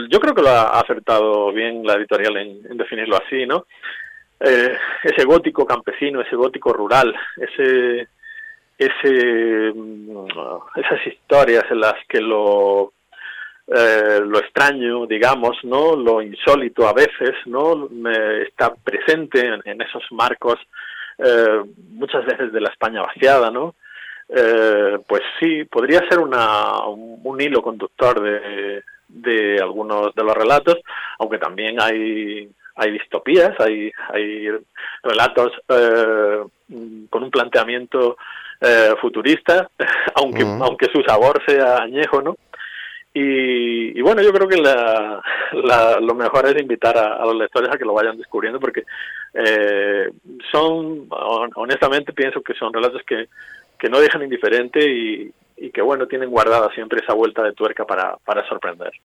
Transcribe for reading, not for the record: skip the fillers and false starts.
yo creo que lo ha acertado bien la editorial en definirlo así, ¿no? Ese gótico campesino, ese gótico rural, esas historias en las que lo extraño, digamos, ¿no? Lo insólito a veces, ¿no? Está presente en esos marcos, muchas veces de la España vaciada, ¿no? Pues sí, podría ser un hilo conductor de algunos de los relatos, aunque también hay distopías, hay relatos con un planteamiento futurista, aunque su sabor sea añejo, ¿no? Y bueno, yo creo que lo mejor es invitar a los lectores a que lo vayan descubriendo, porque honestamente pienso que son relatos que no dejan indiferente y que bueno, tienen guardada siempre esa vuelta de tuerca para sorprender.